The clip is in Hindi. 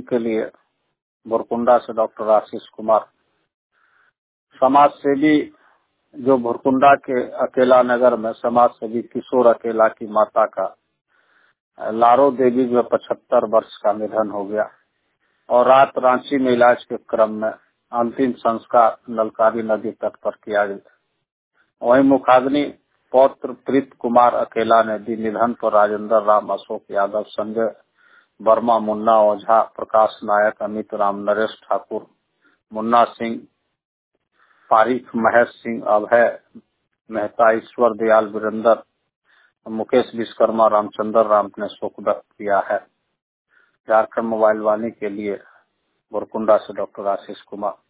के लिए भुरकुंडा से डॉक्टर आशीष कुमार। समाज सेवी जो भुरकुंडा के अकेला नगर में समाज सेवी किशोर अकेला की माता का लारो देवी में 75 वर्ष का निधन हो गया और रात रांची में इलाज के क्रम में अंतिम संस्कार नलकारी नदी तट पर किया गया। वहीं मुखाग्नि पौत्र प्रीत कुमार अकेला ने दी। निधन पर राजेंद्र राम, अशोक यादव, संजय वर्मा, मुन्ना ओझा, प्रकाश नायक, अमित राम, नरेश ठाकुर, मुन्ना सिंह, पारिक, महेश सिंह, अभय मेहता, ईश्वर दयाल, वीरेंद्र, मुकेश विश्वकर्मा, रामचंद्र राम ने शोक व्यक्त किया है। झारखंड मोबाइल वाणी के लिए भुरकुंडा से डॉक्टर आशीष कुमार।